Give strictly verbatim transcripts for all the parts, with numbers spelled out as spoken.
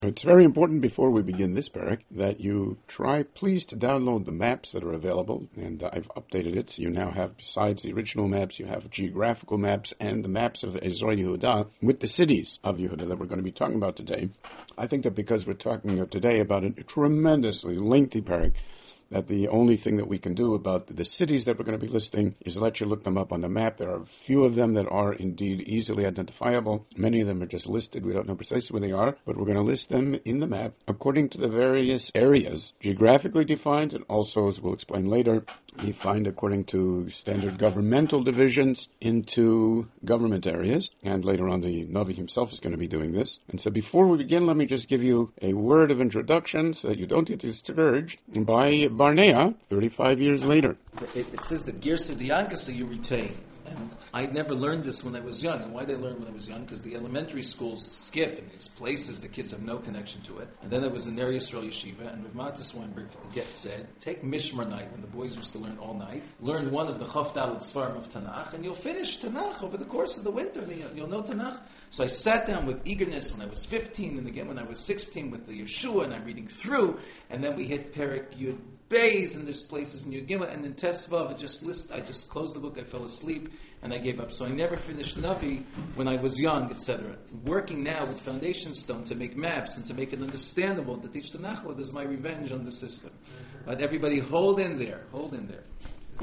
It's very important before we begin this parak that you try, please, to download the maps that are available, and I've updated it, so you now have, besides the original maps, you have geographical maps and the maps of Ezra Yehuda with the cities of Yehuda that we're going to be talking about today. I think that because we're talking today about a tremendously lengthy parak, that the only thing that we can do about the cities that we're going to be listing is let you look them up on the map. There are a few of them that are indeed easily identifiable. Many of them are just listed. We don't know precisely where they are, but we're going to list them in the map according to the various areas, geographically defined, and also, as we'll explain later, defined according to standard governmental divisions into government areas. And later on, the Navi himself is going to be doing this. And so before we begin, let me just give you a word of introduction so that you don't get discouraged by Barnea, thirty-five years later. It, it says that Girsa Diankasa you retain. And I never learned this when I was young. And why did I learn when I was young? Because the elementary schools skip, and it's places the kids have no connection to it. And then there was an Ner Yisrael Yeshiva, and Rav Matis Weinberg gets said, take Mishmar night, when the boys used to learn all night, learn one of the Chav Daled Svarim of Tanakh, and you'll finish Tanakh over the course of the winter. You'll know Tanakh. So I sat down with eagerness when I was fifteen, and again when I was sixteen with the Yeshua, and I'm reading through, and then we hit Perek Yud Beis, and there's places in Yud Gimel, and in Tesvav, I just list, I just closed the book, I fell asleep, and I gave up. So I never finished Navi when I was young, et cetera. Working now with Foundation Stone to make maps and to make it understandable, to teach the Nachla, is my revenge on the system. But everybody hold in there, hold in there.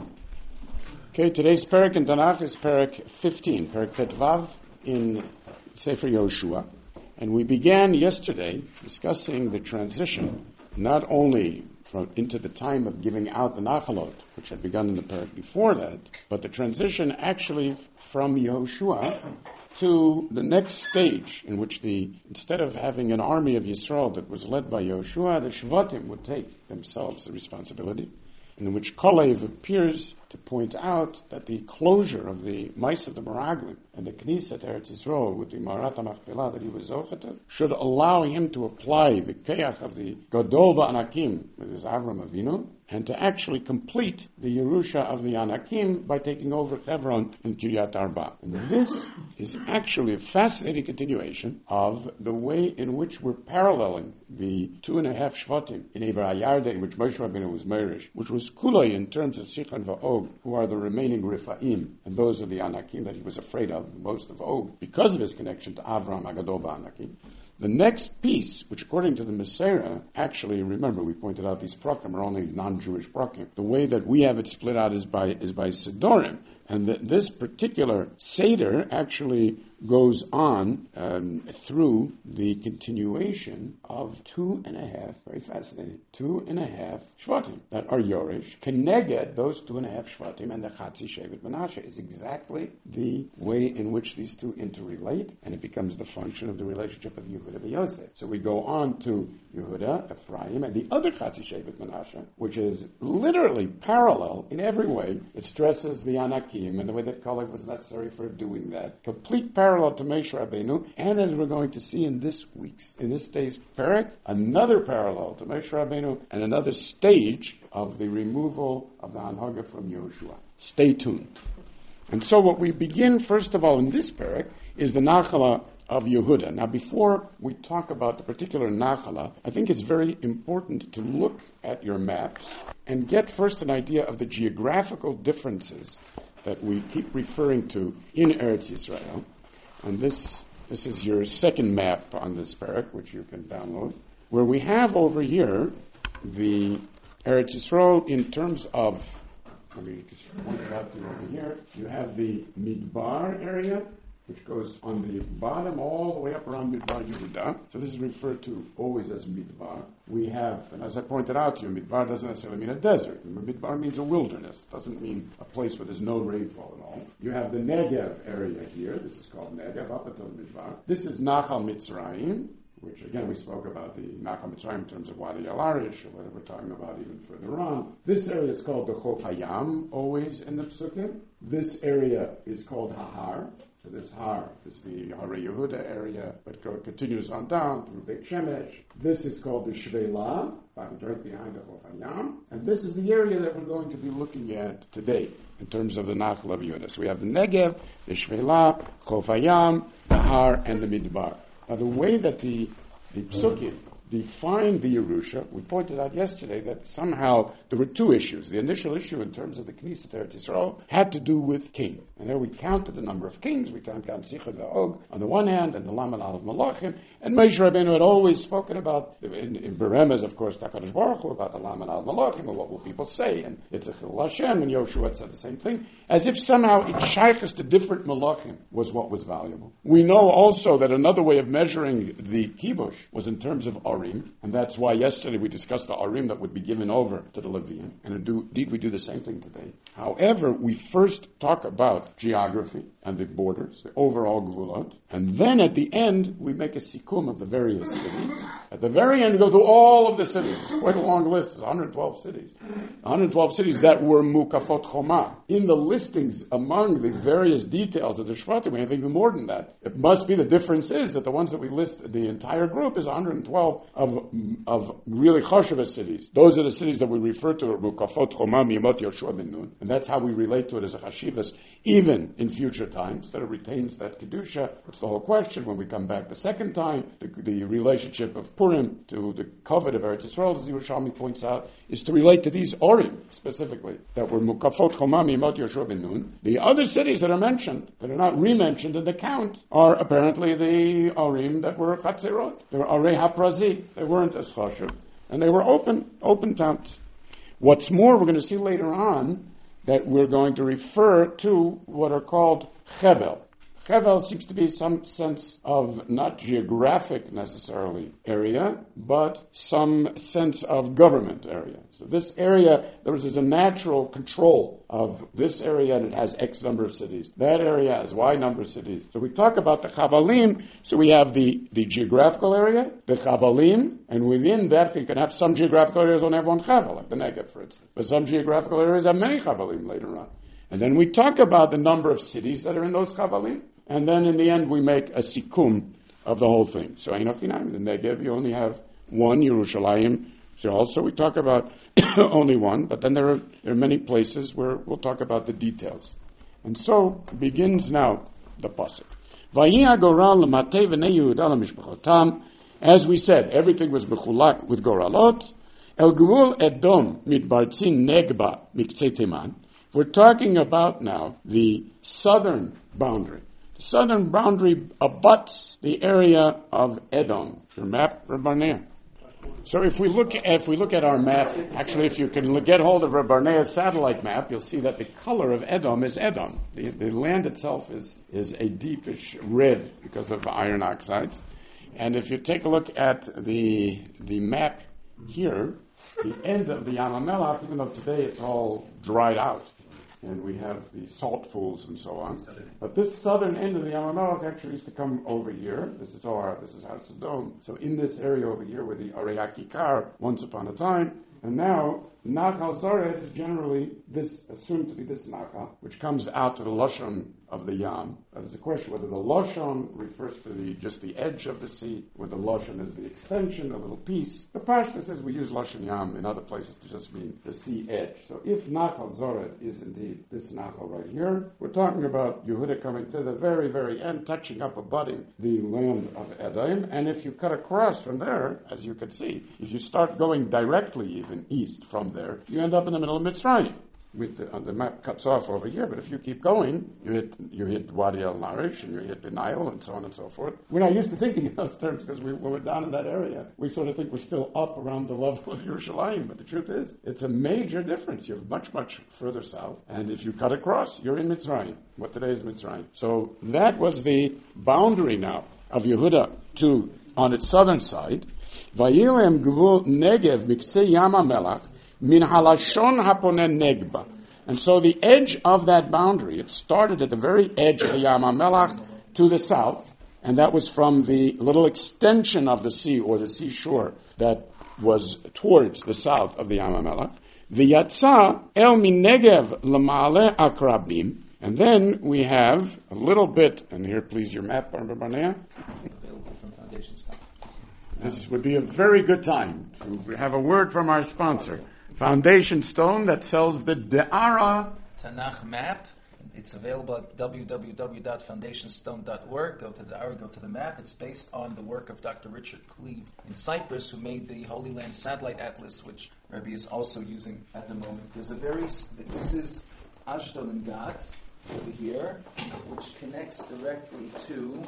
Okay, today's Perek in Tanakh is Perek fifteen, Perek Tetvav in Sefer Yoshua. And we began yesterday discussing the transition, not only from into the time of giving out the Nachalot, which had begun in the parak before that, but the transition actually from Yehoshua to the next stage, in which the instead of having an army of Yisrael that was led by Yehoshua, the Shvatim would take themselves the responsibility, and in which Kalev appears to point out that the closure of the Ma'aseh of the Meraglim and the Knesset Eretz Yisrael with the Marat HaMachpelah that he was Zochetet should allow him to apply the Keach of the Gadol Ba'anakim with his Avram Avinu, and to actually complete the Yerusha of the Anakim by taking over Hebron and Kiryat Arba. And this is actually a fascinating continuation of the way in which we're paralleling the two and a half Shvatim in Ever HaYarden, in which Moshe Rabbeinu was Meirish, which was Kuloi in terms of Sichon Va'og, who are the remaining Rifaim, and those are the Anakim that he was afraid of, most of Og, because of his connection to Avram Agadol Ba'anakim. The next piece, which according to the Mesorah, actually, remember, we pointed out these prakim are only non-Jewish prakim. The way that we have it split out is by is by Sidorim. And that this particular Seder actually goes on um, through the continuation of two and a half, very fascinating, two and a half Shvatim that are Yoresh. Keneged, those two and a half Shvatim, and the Chatzi Shevet Menashe is exactly the way in which these two interrelate, and it becomes the function of the relationship of Yehuda and Yosef. So we go on to Yehuda, Ephraim, and the other Chatzi Shevet Menashe, which is literally parallel in every way. It stresses the Anakim and the way that Kalev was necessary for doing that. Complete parallel to Moshe Rabbeinu, and as we're going to see in this week's, in this day's parak, another parallel to Moshe Rabbeinu and another stage of the removal of the Hanhaga from Yehoshua. Stay tuned. And so what we begin, first of all, in this parak is the Nachala of Yehuda. Now, before we talk about the particular Nachala, I think it's very important to look at your maps and get first an idea of the geographical differences that we keep referring to in Eretz Yisrael. And this this is your second map on this parak, which you can download, where we have over here the Eretz Yisrael in terms of, let me just point it out to you over here, you have the Midbar area, which goes on the bottom all the way up around Midbar Yehuda. So this is referred to always as Midbar. We have, and as I pointed out to you, Midbar doesn't necessarily mean a desert. Midbar means a wilderness. It doesn't mean a place where there's no rainfall at all. You have the Negev area here. This is called Negev, up until Midbar. This is Nachal Mitzrayim, which again we spoke about the Nachal Mitzrayim in terms of Wadi Al-Arish, or whatever we're talking about even further on. This area is called the Chof Hayam, always in the Psukim. This area is called Hahar. So this Har is the Harei Yehuda area, but go, continues on down through Beit Shemesh. This is called the Shvela, right behind the Chof Hayam. And this is the area that we're going to be looking at today in terms of the Nachal of Yehuda. So we have the Negev, the Shvela, Chof Hayam, the Har, and the Midbar. Now the way that the the Psukim defined the Yerusha. We pointed out yesterday that somehow there were two issues. The initial issue in terms of the Knesset Eretz Yisrael had to do with king. And there we counted the number of kings. We counted Sichon V'Og on the one hand, and the Laman Aleph Malachim. And Moshe Rabbeinu had always spoken about, in, in Beremez, of course, HaKadosh Baruch Hu, about the Laman Aleph Malachim, and what will people say, and it's a Chil Hashem, and Yoshua said the same thing, as if somehow it shaykhs to different Malachim was what was valuable. We know also that another way of measuring the Kibush was in terms of Arim, and that's why yesterday we discussed the Arim that would be given over to the Levian, and indeed we do the same thing today. However, we first talk about geography and the borders, the overall Gvulot, and then at the end we make a sikum of the various cities. At the very end we go through all of the cities. It's quite a long list. It's one hundred twelve cities. one hundred twelve cities that were Mukafot Choma. In the listings among the various details of the Shvatim, we have even more than that. It must be the difference is that the ones that we list, the entire group is one hundred twelve of of really Choshev cities. Those are the cities that we refer to as Mukafot Choma, Miyamot Yoshua ben Nun. And that's how we relate to it as a Chashivas, even in future times, that it retains that Kedusha. It's the whole question when we come back the second time. The, the relationship of Purim to the covet of Eretz Yisrael, as the Yerushalmi points out, is to relate to these Orim, specifically, that were Mukafot Choma, Miyamot Yoshua ben Nun. The other cities that are mentioned, that are not re-mentioned in the count, are apparently the Orim that were Chatzerot. They were Arei HaPrazi. They weren't as Choshev. And they were open, open towns. What's more, we're going to see later on that we're going to refer to what are called Chevel. Chevel seems to be some sense of not geographic necessarily area, but some sense of government area. So this area, there is a natural control of this area, and it has X number of cities. That area has Y number of cities. So we talk about the Chavalim. So we have the, the geographical area, the Chavalim, and within that you can have some geographical areas only have one Chaval, like the Negev, for instance. But some geographical areas have many Chavalim later on. And then we talk about the number of cities that are in those Chavalim. And then in the end, we make a sikum of the whole thing. So, in the Negev, you only have one, Yerushalayim. So also we talk about only one, but then there are, there are many places where we'll talk about the details. And so begins now the pasuk. As we said, everything was mechulak with goralot. El gvul Edom mitbartzin negba miktzei Teman. We're talking about now the southern boundary. The southern boundary abuts the area of Edom. Your map, Reb Barnea. So if we look, if we look at our map, actually, if you can get hold of Reb Barnea's satellite map, you'll see that the color of Edom is Edom. The, the land itself is is a deepish red because of iron oxides. And if you take a look at the the map here, the end of the Yam HaMelach, even though today it's all dried out, and we have the salt pools and so on. But this southern end of the Yam HaMelach actually used to come over here. This is Zohar, this is Har Sodom. So in this area over here where the Arei HaKikar once upon a time, and now Nachal Zored is generally this assumed to be this Nachal, which comes out to the Lashon of the Yam. But it's a question whether the Lashon refers to the just the edge of the sea, whether the Lashon is the extension, a little piece. The Pashto says we use Lashon Yam in other places to just mean the sea edge. So if Nachal Zored is indeed this Nachal right here, we're talking about Yehuda coming to the very, very end, touching up, abutting the land of Edom. And if you cut across from there, as you can see, if you start going directly even east from there, you end up in the middle of Mitzrayim. With the, uh, the map cuts off over here, but if you keep going, you hit you hit Wadi El Narish and you hit the Nile and so on and so forth. We're not used to thinking in those terms because we, when we're down in that area, we sort of think we're still up around the level of Yerushalayim. But the truth is, it's a major difference. You're much, much further south. And if you cut across, you're in Mitzrayim, what today is Mitzrayim. So that was the boundary now of Yehuda to, on its southern side. Vayilem Gvul Negev Miktzei Yam HaMelach Min halashon haponen negba. And so the edge of that boundary, it started at the very edge of the Yam HaMelach to the south, and that was from the little extension of the sea, or the seashore, that was towards the south of the Yam HaMelach. V'yatsa el min negev l'ma'ale akrabim. And then we have a little bit, and here please your map, Rabbi Barnea. Available from Foundation Stone. This would be a very good time to have a word from our sponsor. Foundation Stone that sells the De'ara Tanakh map it's available at w w w dot foundation stone dot org. Go to the hour, go to the map. It's based on the work of Doctor Richard Cleve in Cyprus, who made the Holy Land Satellite Atlas, which Rebbe is also using at the moment. There's a very, this is Ashdod and Gat over here, which connects directly to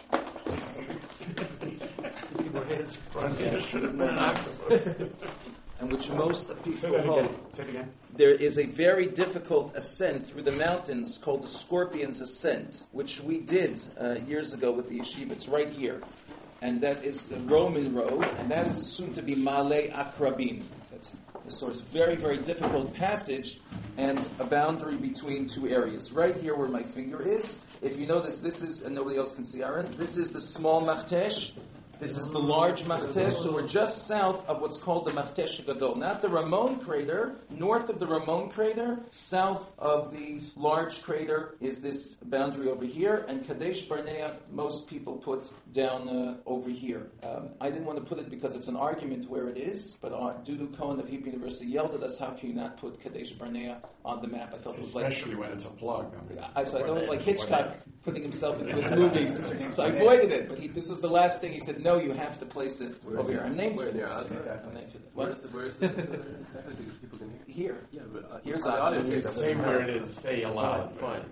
and which most people hold. There is a very difficult ascent through the mountains called the Scorpion's Ascent, which we did uh, years ago with the yeshiva. It's right here. And that is the Roman road, and that is assumed to be Malei Akrabim. That's the source. Very, very difficult passage, and a boundary between two areas. Right here where my finger is, if you notice, this is, and nobody else can see Aaron, this is the small Machtesh. This is the large Machtesh, so we're just south of what's called the Machtesh Gadol. Not the Ramon crater, north of the Ramon crater, south of the large crater is this boundary over here, and Kadesh Barnea, most people put down uh, over here. Um, I didn't want to put it because it's an argument where it is, but uh, Dudu Cohen of Hebrew University yelled at us, how can you not put Kadesh Barnea on the map? I felt it was like... Especially when it's a plug. I, mean, I, so I thought it was like Hitchcock putting himself into his movies. So I avoided it, but he, this is the last thing he said, no, you have to place it where over here. I'm named for this. I'm named for this. Where is it? Where is it? Exactly, people can hear. Here. Yeah, but uh, here's Ozzy. Say where it is. Say aloud. Fine.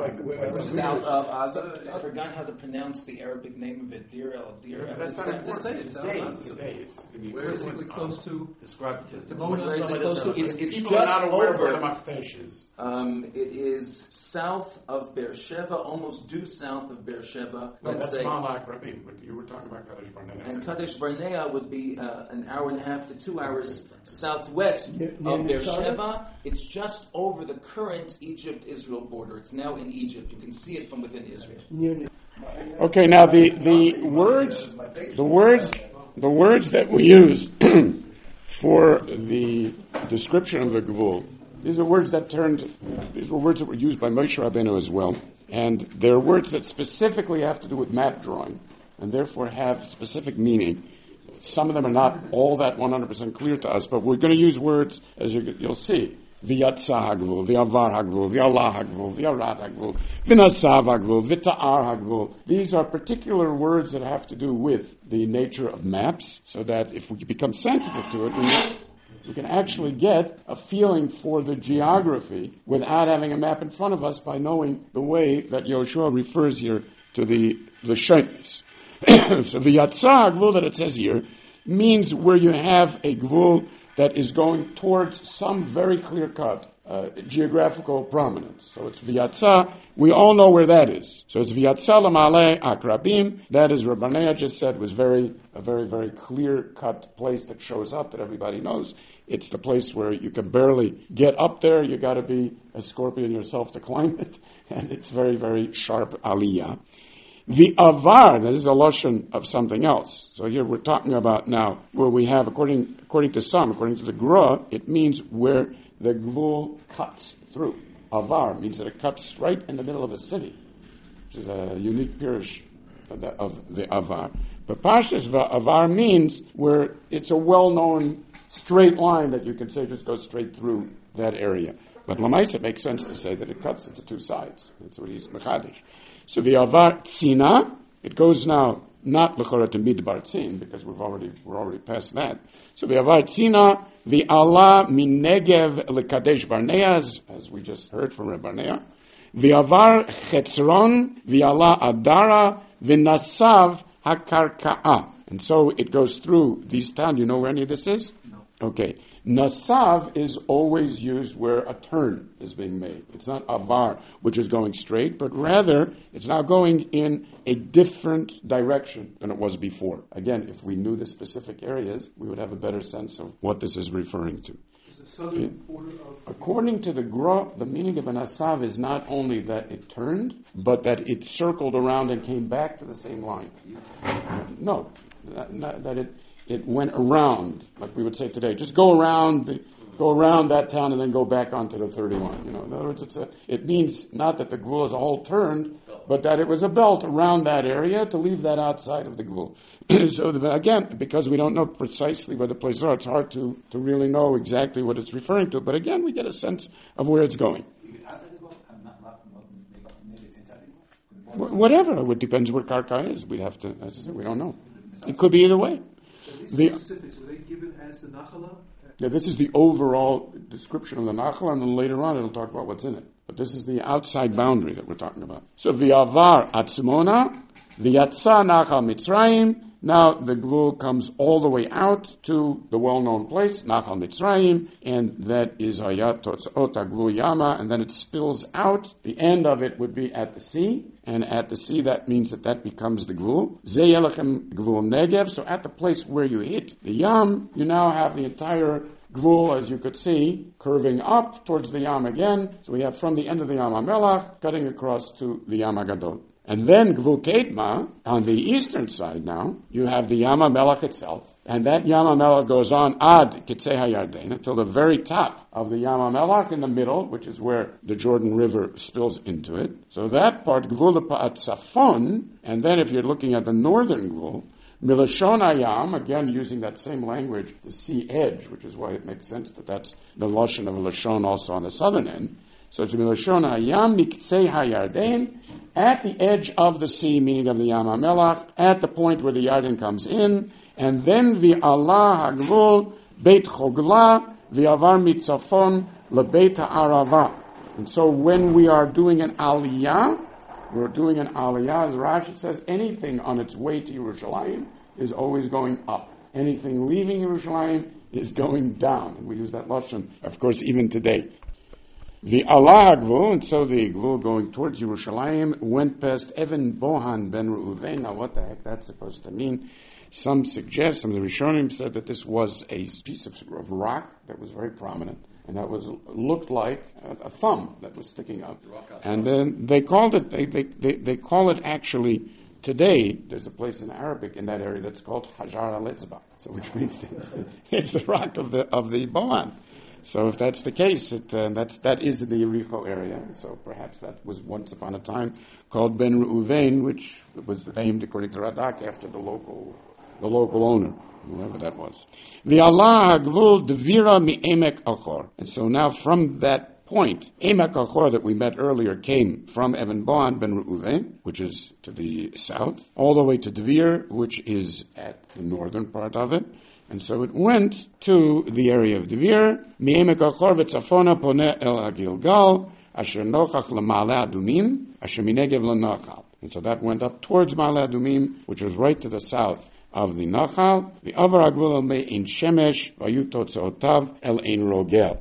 South of Ozzy. I forgot how to pronounce the Arabic name of it. Deir el Deir el. That's not important. It's today. Today. It's where is it close to? Describe it to us. Where is it close to? It's, it's People just are not aware over. of where the Machtesh is. Um, it is south of Beersheba, almost due south of Beersheba. No, Let's that's say. Malak Rabin, but you were talking about Kadesh Barnea. And Kadesh Barnea would be uh, an hour and a half to two hours southwest of Beersheba. It's just over the current Egypt-Israel border. It's now in Egypt. You can see it from within Israel. Okay, now the, the words, the words, the words that we use for the description of the Gvul, these are words that turned, these were words that were used by Moshe Rabbeinu as well, and they're words that specifically have to do with map drawing, and therefore have specific meaning. Some of them are not all that one hundred percent clear to us, but we're going to use words, as you, you'll see, V'yatsa hagvul, v'yavar hagvul, v'yallah hagvul, v'yarat hagvul, v'nasav hagvul, v'ta'ar hagvul. These are particular words that have to do with the nature of maps, so that if we become sensitive to it, we, we can actually get a feeling for the geography without having a map in front of us by knowing the way that Yoshua refers here to the Lashonis. So the Yatzah Gvul that it says here means where you have a Gvul that is going towards some very clear-cut uh, geographical prominence. So it's V'yatzah. We all know where that is. So it's V'yatzah l'malei akrabim. That, as Rabbanea just said, was very a very, very clear-cut place that shows up that everybody knows. It's the place where you can barely get up there. You got to be a scorpion yourself to climb it. And it's very, very sharp aliyah. The avar, that is a lashon of something else. So here we're talking about now where we have, according according to some, according to the Gra, it means where the gvul cuts through. Avar means that it cuts right in the middle of a city, which is a unique pirush of the, of the avar. But Pashas avar means where it's a well-known straight line that you can say just goes straight through that area. But Lamaisa, it makes sense to say that it cuts into two sides. That's what he's mechadish. So the avar tzina, it goes now not l'chora to midbar tzin because we've already we're already past that. So the avar tzina, the Allah min negev lekadesh barnea, as we just heard from Reb Barnea. The avar chetzron, the Allah adara, the nasav hakarkaa, and so it goes through these towns. You know where any of this is? No. Okay. Nasav is always used where a turn is being made. It's not avar, which is going straight, but rather it's now going in a different direction than it was before. Again, if we knew the specific areas, we would have a better sense of what this is referring to. Is the southern border of... According to the Gra, the meaning of an asav is not only that it turned, but that it circled around and came back to the same line. No, that, that it... It went around, like we would say today. Just go around, the, go around that town, and then go back onto the thirty-one. You know, in other words, it's a, it means not that the gvul as a whole turned, but that it was a belt around that area to leave that outside of the gvul. So the, again, because we don't know precisely where the places are, it's hard to, to really know exactly what it's referring to. But again, we get a sense of where it's going. Wh- Whatever. It depends what karka is. We'd have to, as I said, we don't know. It could be either way. So these The- specifics, were they given as the Nachala? Yeah, this is the overall description of the Nachal, and then later on it'll talk about what's in it. But this is the outside boundary that we're talking about. So, V'avar Atzmona, V'yatsa Nachal Mitzrayim. Now the Gvul comes all the way out to the well-known place, Nachal Mitzrayim, and that is Hayat Totzot Gvul Yama, and then it spills out. The end of it would be at the sea, and at the sea that means that that becomes the Gvul. Ze Yelechem Gvul Negev, so at the place where you hit the Yam, you now have the entire Gvul, as you could see, curving up towards the Yam again. So we have from the end of the Yam HaMelach, cutting across to the Yam HaGadol. And then Gvul Kedma, on the eastern side now, you have the Yam HaMelach itself. And that Yam HaMelach goes on ad Kitzei HaYarden until the very top of the Yam HaMelach in the middle, which is where the Jordan River spills into it. So that part, Gvul Pa'at Safon, and then if you're looking at the northern Gvul, Milashon Hayam, again using that same language, the sea edge, which is why it makes sense that that's the Lashon of Lashon also on the southern end. So it's Milashon Hayam, Miktzei HaYarden, at the edge of the sea, meaning of the Yam HaMelach, at the point where the Yarden comes in, and then V'Allah HaGvul, Beit Chogla, V'Avar Mitzafon, LeBeit HaArava. And so when we are doing an Aliyah, we're doing an Aliyah, as Rashi says, anything on its way to Yerushalayim is always going up. Anything leaving Yerushalayim is going down. And we use that Lashon, of course, even today. The Allah Gvul, and so the Gvul going towards Yerushalayim went past Evan Bohan ben Reuven. Now what the heck that's supposed to mean? Some suggest, some of the Rishonim said that this was a piece of, of rock that was very prominent, and that was looked like a, a thumb that was sticking up. And then they called it, they, they, they, they call it actually, today, there's a place in Arabic in that area that's called Hajar al-Etzbah, so which means it's, it's the rock of the, of the Bohan. So if that's the case, it, uh, that's, that is the Yericho area. So perhaps that was once upon a time called Ben Reuven, which was named, according to Radak, after the local, the local owner, whoever that was. The Allah Hagvul Devira mi Emek Achor. And so now from that point, Emek Achor that we met earlier came from Evan Bohan Ben Reuven, which is to the south, all the way to Devir, which is at the northern part of it. And so it went to the area of Devir, Mi'emek Achor v'tzafona poneh el HaGilgal, asher nochach l'Ma'ale Adumim, asher minegev l'Nachal. And so that went up towards Ma'ale Adumim, which was right to the south of the Nachal. The Avar HaGvul el Me'in Shemesh, v'ayu totzotav el Ein Rogel.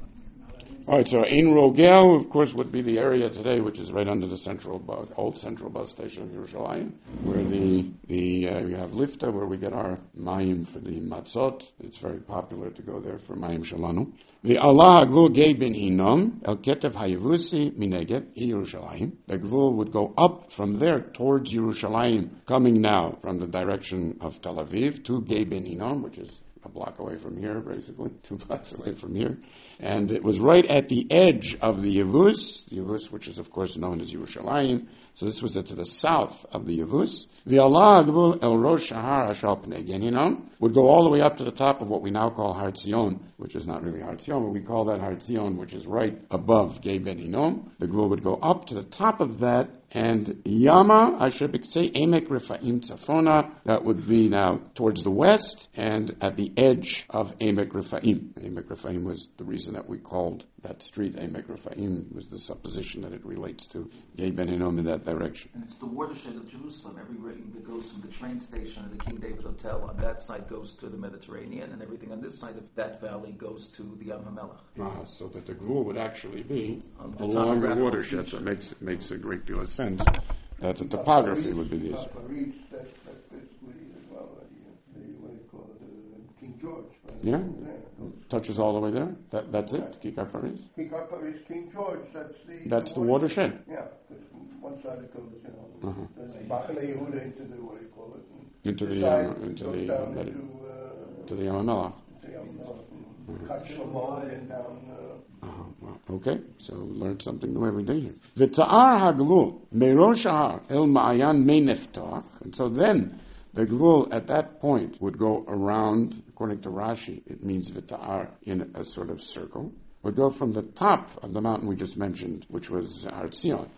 All right, so Ein Rogel, of course, would be the area today, which is right under the central bus, old central bus station of Yerushalayim, where the the uh, we have Lifta, where we get our mayim for the matzot. It's very popular to go there for mayim shalanu. The Allah Gvul Gei Ben Hinom El Ketev Hayevusi Minegev Yerushalayim. The Gvul would go up from there towards Yerushalayim, coming now from the direction of Tel Aviv to Gei Ben Hinom, which is a block away from here, basically, two blocks away from here. And it was right at the edge of the Yevus, the Yevus, which is, of course, known as Yerushalayim. So this was to the south of the Yevus. The Allah Gvul El Rosh Shahar Hashal Pnei Geninon would go all the way up to the top of what we now call Har Tzion, which is not really Har Tzion, but we call that Har Tzion, which is right above Gei Ben Hinom. The Gvul would go up to the top of that, and Yama, Asher B'Ktzei Emek Refaim Tzafona, that would be now towards the west, and at the edge of Emek Refaim. Emek Refaim was the reason that we called that street Emek Refaim, was the supposition that it relates to Gei Ben Hinom in that direction. And it's the watershed of Jerusalem. Every ring that goes from the train station and the King David Hotel on that side goes to the Mediterranean, and everything on this side of that valley goes to the Yam HaMelach. Ah, so that the Gvul would actually be On the along the top. watershed, so it makes, it makes a great deal of sense that the topography would be this. Paris, that's, that's basically as well, uh, the, the, what do you call it, uh, King George. Right? Yeah, Yeah. touches all the way there. That, that's it, Kikar Paris. Kikar Paris, King George, that's the... That's the watershed. Yeah, because from one side it goes, you know, Uh-huh. Machane Yehuda into the, what do you call it? and Into the, side uh, into goes the, down uh, into, uh, To the Yam HaMelach. to Yam HaMelach, and Chad Shlomo, and down, uh, Uh-huh. Well, okay, so we learn something new every day here. V'ta'ar ha'gvul merosh ha'ar el ma'ayan mei neftach. And so then the gvul at that point would go around, according to Rashi, it means v'ta'ar in a sort of circle, would go from the top of the mountain we just mentioned, which was Har Tzion,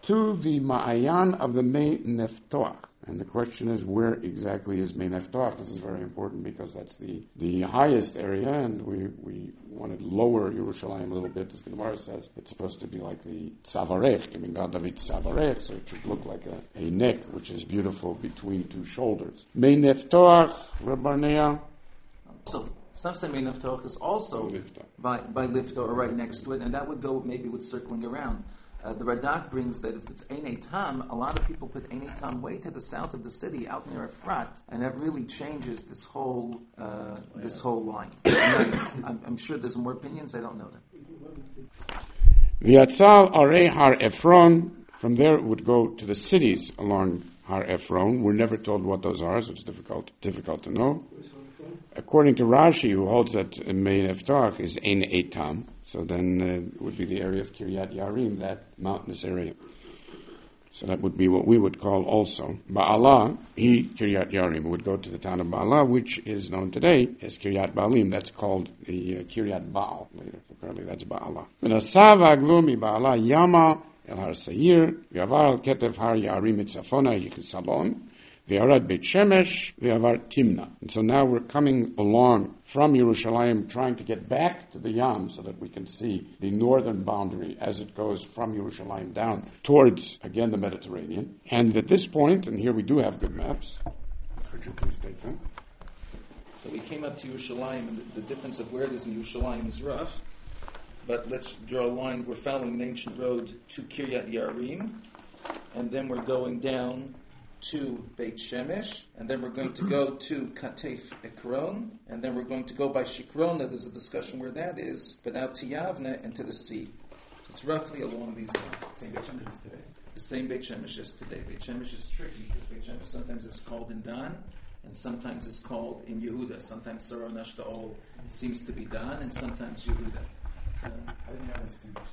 to the Ma'ayan of the Mei Neftoach. And the question is, where exactly is Mei Neftoach? This is very important because that's the, the highest area, and we, we wanted to lower Yerushalayim a little bit. As the Gemara says, it's supposed to be like the Tzavarech, I mean, God David Tzavarech, so it should look like a, a neck, which is beautiful between two shoulders. Mei Neftoach, Rabbanea. So, some say Mei Neftoach is also by, by Lifta or right next to it, and that would go maybe with circling around. Uh, the Radak brings that if it's Ein Tam, a lot of people put Ein Tam way to the south of the city, out near Efrat, and that really changes this whole uh, this whole line. I'm, I'm sure there's more opinions. I don't know that. V'yatzal arei Har Ephron. From there, it would go to the cities along Har Ephron. We're never told what those are, so it's difficult difficult to know. According to Rashi, who holds that Mei Neftoach is Ein Etam, so then uh, it would be the area of Kiryat Yarim, that mountainous area. So that would be what we would call also Ba'alah. He, Kiryat Yarim, would go to the town of Ba'alah, which is known today as Kiryat Baalim. That's called the uh, Kiryat Baal later. Apparently that's Ba'alah. V'nasav ha'gvul mi Ba'alah Yama el Har Seir, v'yavar al Ketev Har Yarim etzafona yichisalon, v'yarad Beit Shemesh, v'yavar Timna. And so now we're coming along from Yerushalayim, trying to get back to the Yam so that we can see the northern boundary as it goes from Yerushalayim down towards, again, the Mediterranean. And at this point, and here we do have good maps. Could you please take them? So we came up to Yerushalayim, and the, the difference of where it is in Yerushalayim is rough. But let's draw a line. We're following an ancient road to Kiryat Yarim, and then we're going down to Beit Shemesh, and then we're going to go to Katef Ekron, and then we're going to go by Shikrona. There's a discussion where that is, but out to Yavne and to the sea. It's roughly along these lines. The same Beit Shemesh is today. The same Beit Shemesh is today. Beit Shemesh is tricky because Beit Shemesh sometimes is called in Dan, and sometimes it's called in Yehuda. Sometimes Sarah Nashtaol seems to be Dan, and sometimes Yehuda. So, I didn't know this distinction.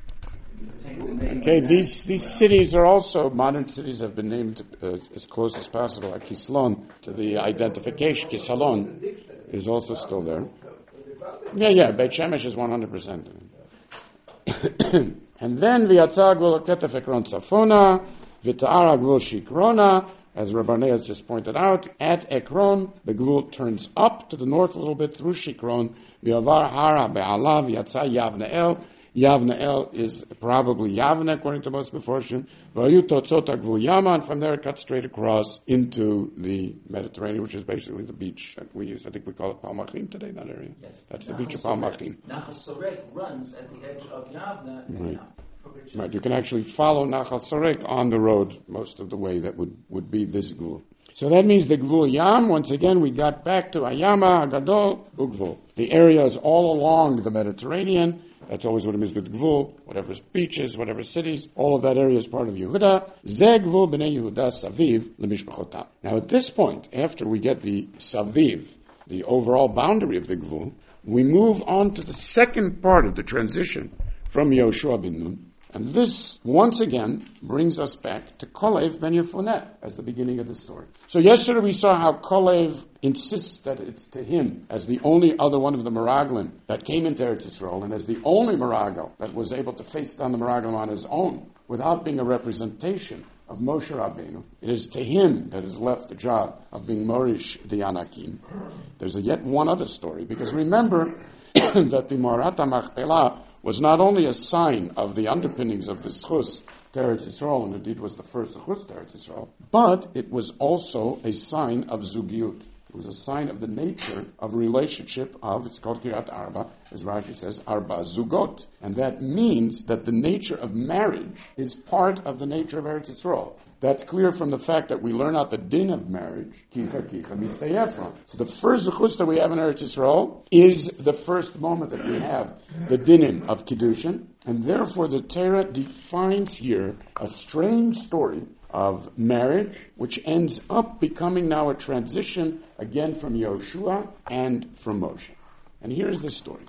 Okay, these these cities are also, modern cities have been named uh, as close as possible, like Kislon, to the identification. Kisalon is also still there. Yeah, yeah, Beit Shemesh is one hundred percent. And then, V'yatzah gvul ketef Ekron tzafona, v'ta'ara gvul shikrona, as Rabbanea has just pointed out, at Ekron, the gvul turns up to the north a little bit through Shikron, v'yavar hara be'alav, v'yatzah Yavneel. Yavneel is probably Yavne, according to most Meforshim. V'ayu totzot ha'gvul Yama, and from there it cuts straight across into the Mediterranean, which is basically the beach that we use. I think we call it Palmachim today, that area. Yes. That's the beach of Palmachim. Nachal Sorek runs at the edge of Yavne. Right. Right. You can actually follow Nachal Sorek on the road most of the way. That would, would be this gvul. So that means the Gvul Yam, once again, we got back to Ayama, Agadol, Ugvul. The area is all along the Mediterranean. That's always what it means with Gvul, whatever beaches, whatever cities. All of that area is part of Yehuda. Ze Gvul b'nei Yehuda Saviv l'mishpachotam. Now at this point, after we get the Saviv, the overall boundary of the Gvul, we move on to the second part of the transition from Yehoshua bin Nun. And this, once again, brings us back to Kolev ben Yefuneh as the beginning of the story. So yesterday we saw how Kolev insists that it's to him, as the only other one of the Meraglim that came into Eretz Yisrael, and as the only Meragel that was able to face down the Meraglim on his own, without being a representation of Moshe Rabbeinu. It is to him that is left the job of being Morish the Anakim. There's a yet one other story, because remember that the Marat HaMachpelah was not only a sign of the underpinnings of the Zchus to Eretz Yisrael, and indeed was the first Zchus to Eretz Yisrael, but it was also a sign of Zugiut. It was a sign of the nature of a relationship of, it's called Kiryat Arba, as Rashi says, Arba Zugot. And that means that the nature of marriage is part of the nature of Eretz Yisrael. That's clear from the fact that we learn out the din of marriage, kicha kicha mistayefron. So the first zechus that we have in Eretz Yisrael is the first moment that we have the dinim of Kiddushin, and therefore the Torah defines here a strange story of marriage, which ends up becoming now a transition again from Yehoshua and from Moshe. And here's the story.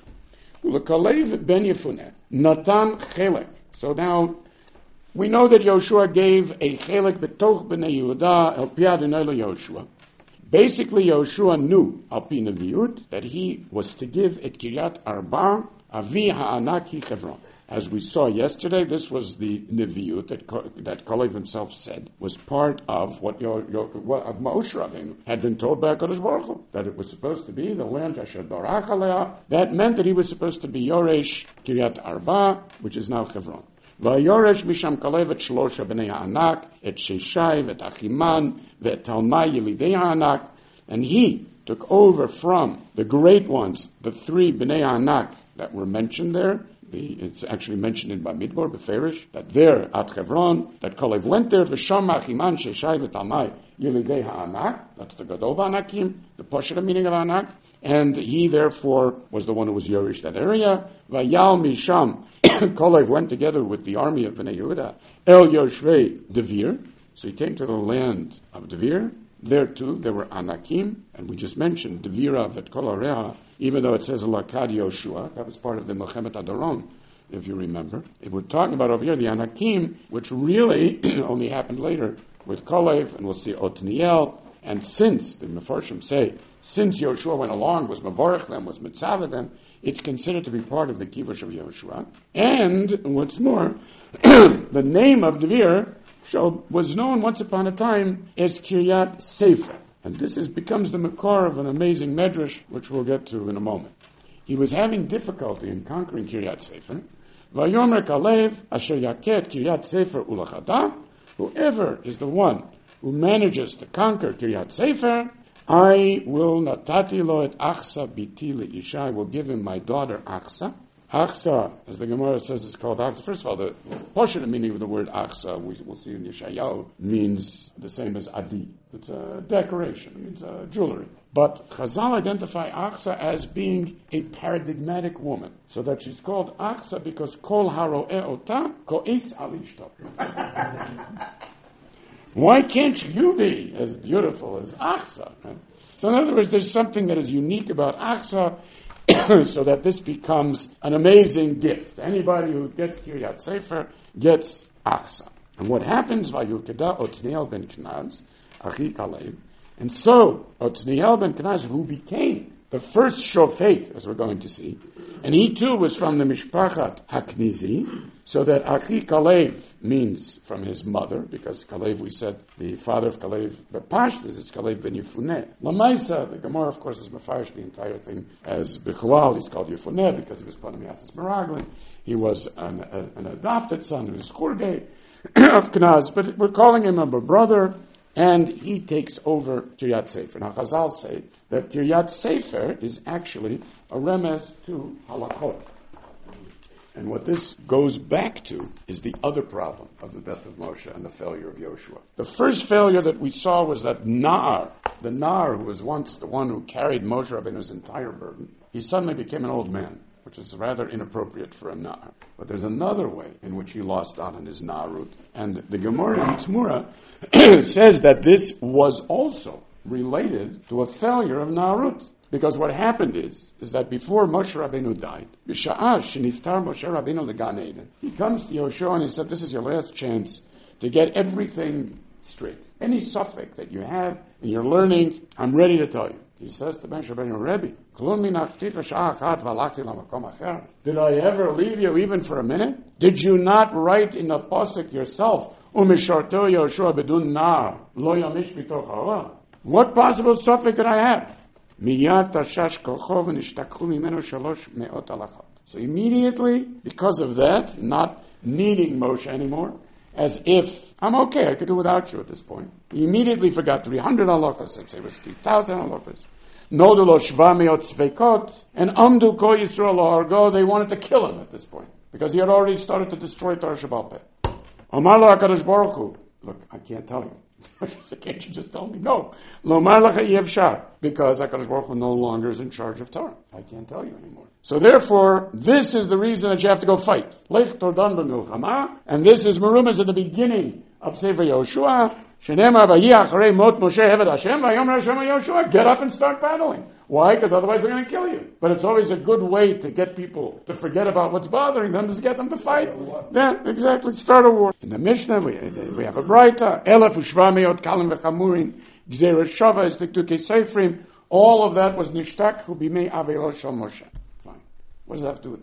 L'kalev ben Yefuneh, Natan Chelek. So now, we know that Yehoshua gave a Chelek betoch b'nei Yehuda el pi Adonai Yehoshua. Basically, Yehoshua knew, al pi neviut, that he was to give et Kiryat Arba, avi ha'anak hi Chevron. As we saw yesterday, this was the Neviut that, that Kalev himself said was part of what, your, your, what Moshe Rabbeinu had been told by HaKadosh Baruch Hu, that it was supposed to be the land Asher Barach Alea. That meant that he was supposed to be Yoresh Kiryat Arba, which is now Hebron. Vayoresh Misham Kalev et Shlosha B'nei Ha'anak, et Sheshai, et Achiman, et Talmai Yelidei Ha'anak, and he took over from the great ones, the three B'nei Ha'anak that were mentioned there. The, it's actually mentioned in Bamidbar, Beferish, that there at Hebron, that Kalev went there, V'sham Achiman, Sheshai, V'talmai Yelidei Ha'anak, that's the Gadol Ha'anakim, the Poshet meaning of Ha'anak, and he therefore was the one who was Yorish that area. Vayal Misham, Kalev went together with the army of Bnei Yehuda, El Yoshvei Devir, so he came to the land of Devir. There too, there were Anakim, and we just mentioned Devira Vet Kol Hareha, even though it says Lakad Yoshua, that was part of the Melchemet Adaron, if you remember. If we're talking about over here the Anakim, which really only happened later with Kalev, and we'll see Otniel, and since, the Mefarshim say, since Yoshua went along, was Mavorech them, was Mitzavah them, it's considered to be part of the Kivush of Yoshua. And, what's more, the name of Devir was known once upon a time as Kiryat Sefer. And this is, becomes the makor of an amazing medrash, which we'll get to in a moment. He was having difficulty in conquering Kiryat Sefer. Vayomer Kalev asher yaket Kiryat Sefer ulachata. Whoever is the one who manages to conquer Kiryat Sefer, I will natati lo et Achsa biti leisha. I will give him my daughter Achsa. Achsa, as the Gemara says, is called Achsa. First of all, the portion meaning of the word Achsa, we will see in Yeshayahu, means the same as Adi. It's a decoration, it means a jewelry. But Chazal identify Achsa as being a paradigmatic woman, so that she's called Achsa because Kol Haro'eh Ota Ko'es Alishto. Why can't you be as beautiful as Achsa? Right? So in other words, there's something that is unique about Achsa, so that this becomes an amazing gift. Anybody who gets Kiryat Sefer gets Achsa. And what happens, Vayukeda Otniel ben Kenaz, Achi Kalev, and so Otniel ben Kenaz, who became the first Shofet, as we're going to see, and he too was from the Mishpachat Haknizi, so that Achi Kalev means from his mother, because Kalev, we said, the father of Kalev, but Pashtas, it's Kalev ben Yefuneh. Lamaisa, the Gemara, of course, is Mefarish the entire thing as Bechual. He's called Yefuneh because he was Panamiatis Meraglin. He was an, a, an adopted son of his Churgei of Knaz, but we're calling him a brother, and he takes over Kiryat Sefer. Now, Chazal say that Kiryat Sefer is actually a remez to Halakot. And what this goes back to is the other problem of the death of Moshe and the failure of Yoshua. The first failure that we saw was that Nar, the Nar who was once the one who carried Moshe Rabbeinu's entire burden, he suddenly became an old man, which is rather inappropriate for a Nar. But there's another way in which he lost out on his Narut. And the Gemara in Tzmura says that this was also related to a failure of Narut. Because what happened is, is that before Moshe Rabbeinu died, B'sha'ah sheniftar Moshe Rabbeinu leGan Eden, he comes to Yoshua and he said, this is your last chance to get everything straight. Any suffix that you have in your learning, I'm ready to tell you. He says to Moshe Rabbeinu, Rebbe, did I ever leave you even for a minute? Did you not write in the pasuk yourself, Umisharto Yoshua bedun nar, lo yamish mitoch ha'olah? What possible suffix could I have? So immediately, because of that, not needing Moshe anymore, as if, I'm okay, I could do without you at this point. He immediately forgot three hundred halachas, let's say it was three thousand halachas. Nodulo shva meot tzveikot, and amdu ko Yisrael lo, they wanted to kill him at this point, because he had already started to destroy Torah Shebaal Peh. Amar lo HaKadosh Baruch Hu, look, I can't tell you. So can't you just tell me? No. Lomar lacha yevshar. Because HaKadosh Baruch Hu no longer is in charge of Torah. I can't tell you anymore. So therefore, this is the reason that you have to go fight. Lech tordan b'milchama. And this is Merumas at the beginning of Sefer Yoshua. Shenema v'yi acharei mot Moshe Eved Hashem v'yomer Hashem Yoshua. Get up and start battling. Why? Because otherwise they're going to kill you. But it's always a good way to get people to forget about what's bothering them, is to get them to fight. Yeah, exactly. Start a war. In the Mishnah, we, we have a Braita. Elef u'shva meot kalim v'chamurin. Gzeres shava is tiktukei seifrim. All of that was nishtak hu bimei aveiro shel Moshe. Fine. What does that have to do with this?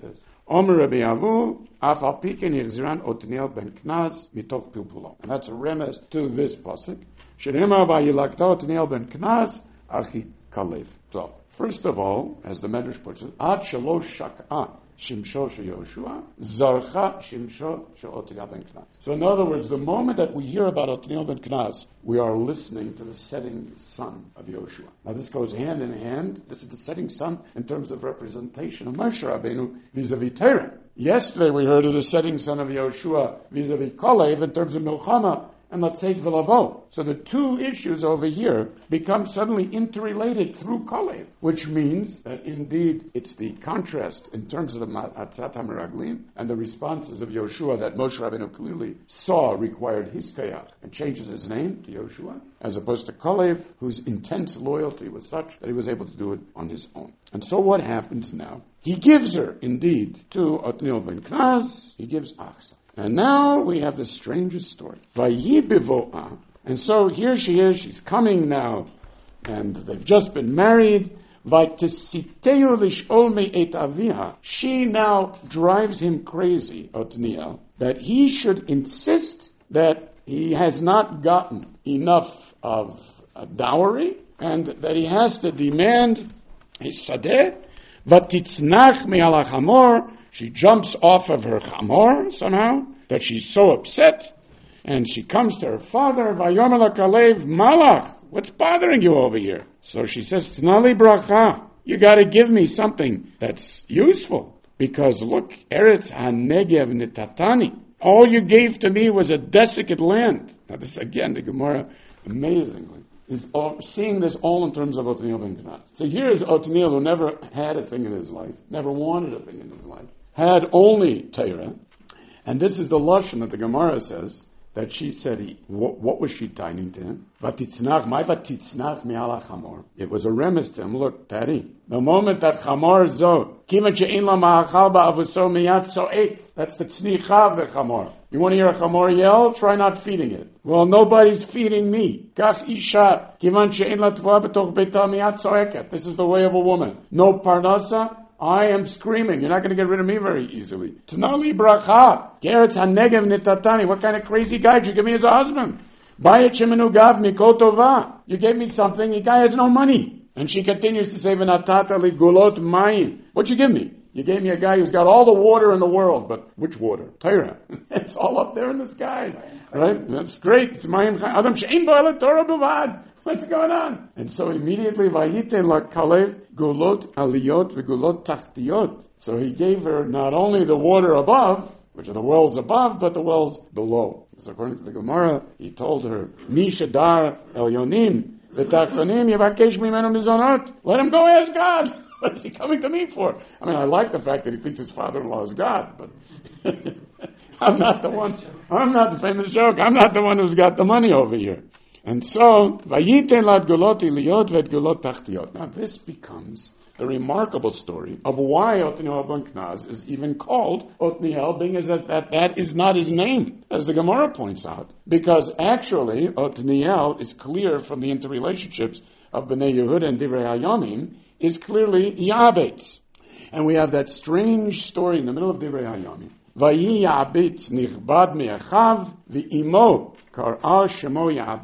Omer Rabbi Avu, Af al piken yichziran Otniel ben Knaz mitoch pilpulo. And that's a remez to this pasuk. Shenema vayilakta Otniel ben Knaz archi kalev. So, first of all, as the Medrash puts it, Ad shalosh shak'ah Shimsho Yoshua, Zarcha Shimsho Otniel ben Knaz. So in other words, the moment that we hear about Otniel ben Knaz, we are listening to the setting sun of Yoshua. Now this goes hand in hand. This is the setting sun in terms of representation of Moshe Rabbeinu vis-a-vis Torah. Yesterday we heard of the setting sun of Yoshua vis-a-vis Kalev in terms of Milchama and Latzeit V'Lavo. So the two issues over here become suddenly interrelated through Kalev, which means that indeed it's the contrast in terms of the Atzat HaMeraglim and the responses of Yoshua that Moshe Rabbeinu clearly saw required his kayach and changes his name to Yoshua, as opposed to Kalev, whose intense loyalty was such that he was able to do it on his own. And so what happens now? He gives her, indeed, to Otniel ben Knaz, he gives Achsa. And now we have the strangest story. Vayi bivo'ah. And so here she is, she's coming now, and they've just been married. Vaytesiteu lish'ol me'et aviha. She now drives him crazy, Otniel, that he should insist that he has not gotten enough of a dowry, and that he has to demand his sadeh. Vatitznach me'al hachamor. She jumps off of her chamor somehow, that she's so upset, and she comes to her father, Vayomer Kalev, Malach, what's bothering you over here? So she says, Tnali bracha, you gotta give me something that's useful, because look, Eretz HaNegev Nitatani, all you gave to me was a desiccant land. Now this again, the Gemara, amazingly, is all, seeing this all in terms of Otniel ben Knaz. So here is Otniel, who never had a thing in his life, never wanted a thing in his life, had only Torah, and this is the lashon that the Gemara says that she said. He, what, what was she taining to him? Vatitznach, my vatitznach mi'ala chamor. It was a remiss to him. Look, Daddy, the moment that chamor zo kivan she'in la ma'achal ba'avuso miyat so'ek. That's the tznicha of the chamor. You want to hear a chamor yell? Try not feeding it. Well, nobody's feeding me. Kach isha kivan she'in la tvoa b'toch beita miyat so'eket. This is the way of a woman. No parnasa. I am screaming. You're not going to get rid of me very easily. Tnali bracha. Geretz hanegev nitatani. What kind of crazy guy did you give me as a husband? Bayet shemenu gav mikol tova. You gave me something. The guy has no money. And she continues to say, v'natata li gulot mayim. What'd you give me? You gave me a guy who's got all the water in the world. But which water? Torah. It's all up there in the sky. Right? That's great. It's mayim chayim. Adam she'im bo'el Torah b'vad. What's going on? And so immediately, Vayiten la Kalev gulot aliyot v'gulot tachtiyot. So he gave her not only the water above, which are the wells above, but the wells below. So according to the Gemara, he told her, Mi shadar elyonim v'tachtonim yevakesh mimenu mizonot. Let him go ask God. What is he coming to me for? I mean, I like the fact that he thinks his father-in-law is God, but I'm not the one. I'm not the famous joke. I'm not the one who's got the money over here. And so, Vayiten lad gulot iliyot vet gulot tachtiyot. Now this becomes the remarkable story of why Otniel ben Knaz is even called Otniel, being as that, that that is not his name, as the Gemara points out. Because actually, Otniel is clear from the interrelationships of Bnei Yehuda and Divrei Hayamim, is clearly Ya'abetz. And we have that strange story in the middle of Divrei Hayamim. Vayi Ya'abetz nichbad me'achav v'imo. She calls him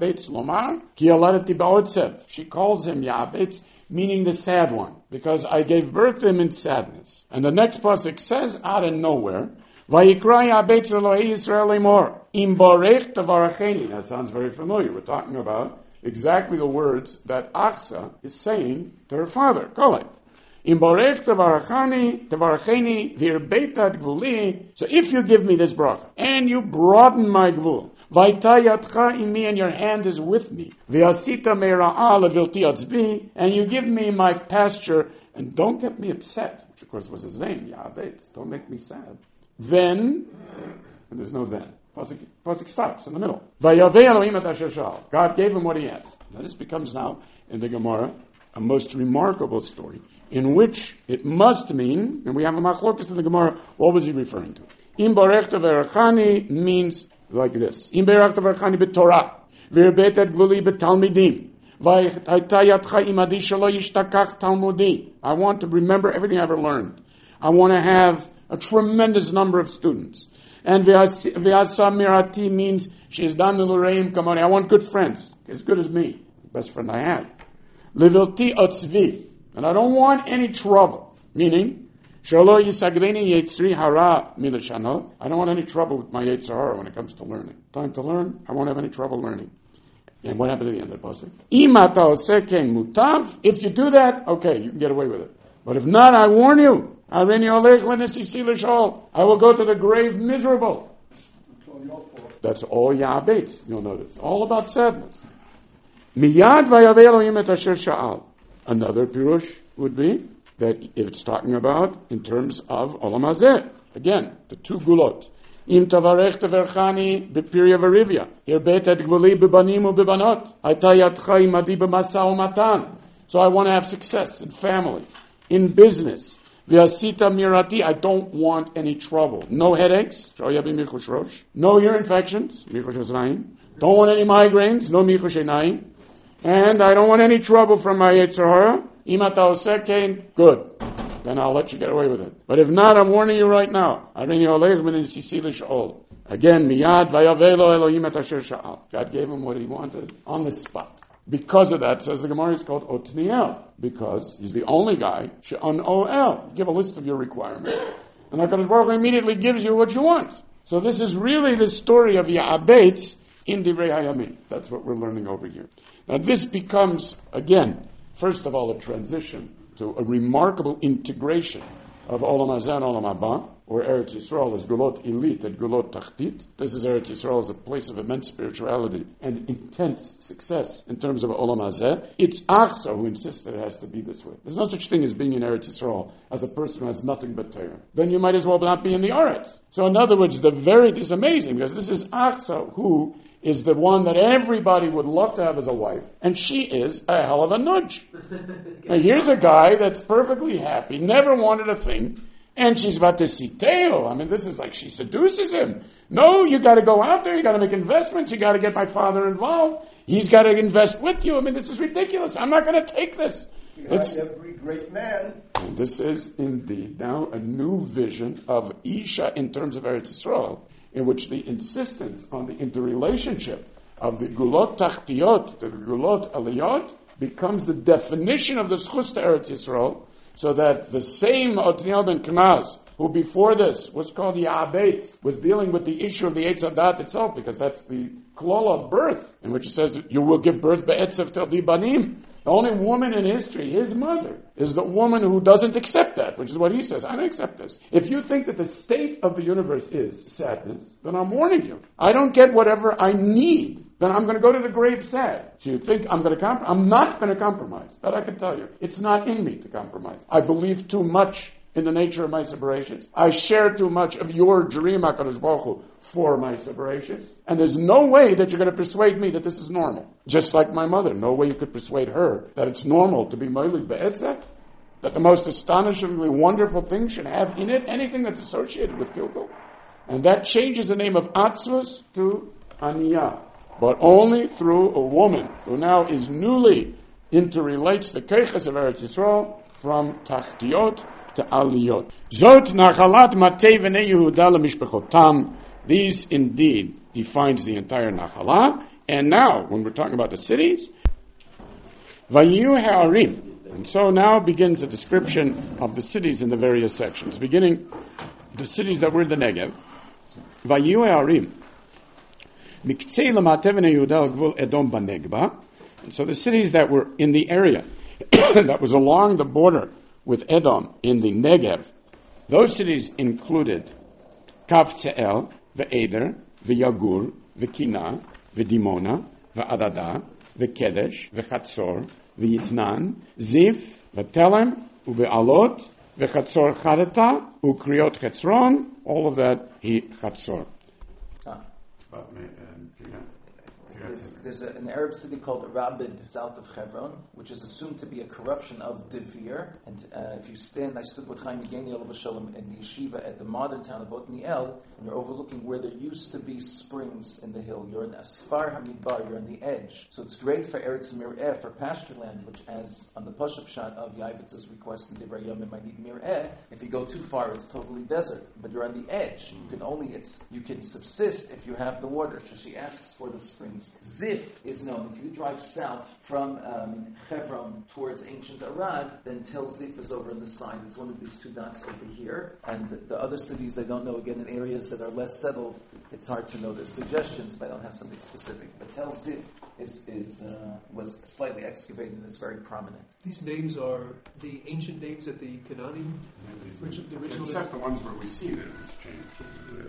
Ya'abetz, meaning the sad one, because I gave birth to him in sadness. And the next pasuk says, out of nowhere, Vayikra Ya'abetz Elohei Yisrael lemor, Im borech tavaracheni. That sounds very familiar. We're talking about exactly the words that Achsa is saying to her father, Kalev. Im borech tavarachani, tavaracheni, virbetat gvuli. So if you give me this bracha, and you broaden my gvul, Vaitayatcha in me, and your hand is with me. V'asita me'ra'a levilti atzbi, and you give me my pasture, and don't get me upset, which of course was his name, Ya'abetz. Don't make me sad. Then, and there's no then. Pasuk, Pasuk stops in the middle. Vayavei Elohim et asher sha'al. God gave him what he asked. Now this becomes now, in the Gemara, a most remarkable story, in which it must mean, and we have a machlokas in the Gemara, what was he referring to? Im barechta v'erachani means like this. Im berakta v'erachani b'torah, v'irbetet gvuli b'talmidim, v'aytayatcha imadi shelo yishtakach talmudi. I want to remember everything I ever learned. I want to have a tremendous number of students. And Vyasa Mirati means she's done the L'Reim Kamoni. I want good friends, as good as me, the best friend I have. Livilti Otzvi, and I don't want any trouble. Meaning, Shalo Yisagdeni Yetzri Hara Milashano. I don't want any trouble with my Yetzer Hara when it comes to learning. Time to learn, I won't have any trouble learning. And what happened at the end of the pasuk? Imata oseken mutav. If you do that, okay, you can get away with it. But if not, I warn you. I will go to the grave miserable. That's all Ya'abetz, you'll notice. All about sadness. Miyad vayaveh Elohim et asher sha'al. Another pirush would be that if it's talking about in terms of Olam Hazeh. Again, the two gulot. Im tavarech teverchani b'pirya v'rivya. Hirbet et gvuli b'banim u'b'banot. Hayta yadcha imadi b'masa u'matan. So I want to have success in family, in business. V'asita mirati, I don't want any trouble. No headaches, no ear infections, don't want any migraines, no michush einayim. And I don't want any trouble from my Yetzer Hara. Imata osekein, good. Then I'll let you get away with it. But if not, I'm warning you right now. Again, miyad vayavelo Elohim et asher sha'al. God gave him what he wanted on the spot. Because of that, says the Gemara, is called Otniel, because he's the only guy, She'an O-El. Give a list of your requirements. And HaKadosh Baruch Hu immediately gives you what you want. So this is really the story of Ya'abetz in Divrei Hayamim. That's what we're learning over here. Now this becomes, again, first of all, a transition to a remarkable integration of Olam Hazeh and Olam Haba, or Eretz Yisrael is Gulot Elite and Gulot Tachtit. This is Eretz Yisrael as a place of immense spirituality and intense success in terms of Olam Hazeh. It's Achsa who insists that it has to be this way. There's no such thing as being in Eretz Yisrael as a person who has nothing but Torah. Then you might as well not be in the Eretz. So in other words, the very, it's amazing because this is Achsa who is the one that everybody would love to have as a wife, and she is a hell of a nudge. Now here's a guy that's perfectly happy, never wanted a thing, and she's about to siteo. I mean, this is like she seduces him. No, you got to go out there. You got to make investments. You got to get my father involved. He's got to invest with you. I mean, this is ridiculous. I'm not going to take this. It's every great man. And this is indeed now a new vision of Isha in terms of Eretz Yisrael, in which the insistence on the interrelationship of the Gulot Tachtiot to the Gulot Aliyot becomes the definition of the Schus to Eretz Yisrael, so that the same Otniel ben Kenaz, who before this was called Ya'abetz, was dealing with the issue of the Eitz Hadat itself, because that's the klal of birth, in which it says you will give birth be'etzev tildi banim. The only woman in history, his mother, is the woman who doesn't accept that, which is what he says. I don't accept this. If you think that the state of the universe is sadness, then I'm warning you. I don't get whatever I need, then I'm going to go to the grave sad. So you think I'm going to compromise? I'm not going to compromise. That I can tell you. It's not in me to compromise. I believe too much in the nature of my separations. I share too much of your dream, HaKadosh Baruch Hu, for my separations. And there's no way that you're going to persuade me that this is normal. Just like my mother. No way you could persuade her that it's normal to be Moilid Be'etzeh, that the most astonishingly wonderful thing should have in it anything that's associated with Kilkul. And that changes the name of Atzvus to Aniyah. But only through a woman who now is newly interrelates the Keiches of Eretz Yisrael from Tachtiot to Aliyot. Zot Nachalat Matei V'nei Yehuda L'Mishpechotam. These indeed defines the entire Nachalah. And now, when we're talking about the cities, Vayu Ha'arim. And so now begins a description of the cities in the various sections, beginning the cities that were in the Negev. Vayu Ha'arim. Miktzei L'Matei V'nei Yehuda L'Gvul Edom B'Negba. And so the cities that were in the area that was along the border with Edom in the Negev, those cities included Kavtze'el, Ve'eder, Ve'yagur, Ve'kina, Ve'dimona, Ve'adada, Ve'kedesh, Ve'chatzor, Ve'yitnan, Zif, Ve'telem, U'be'alot, Ve'chatzor Chareta, U'kriot Chetzron, all of that, he Chatzor. But, and There's, there's a, an Arab city called Rabid, south of Hebron, which is assumed to be a corruption of Devir. And uh, if you stand, I stood with Chaim Yegeni Olav Shalom in the yeshiva at the modern town of Otniel, and you're overlooking where there used to be springs in the hill. You're in Asfar Hamidbar, you're on the edge. So it's great for Eretz Mir'eh, for pasture land, which, as on the push-up shot of Yaivitz's request in Divrei Yomim, I need Mir'eh, if you go too far, it's totally desert. But you're on the edge. You can only, it's, you can subsist if you have the water. So she asks for the springs. Zif is known. If you drive south from um, Hebron towards ancient Arad, then Tel Zif is over on the side. It's one of these two dots over here. And the, the other cities, I don't know, again, in areas that are less settled, it's hard to know. There's suggestions, but I don't have something specific. But Tel Zif is, is uh, was slightly excavated and is very prominent. These names are the ancient names that the Canaanim, original, the original Except the ones where we see that it's changed.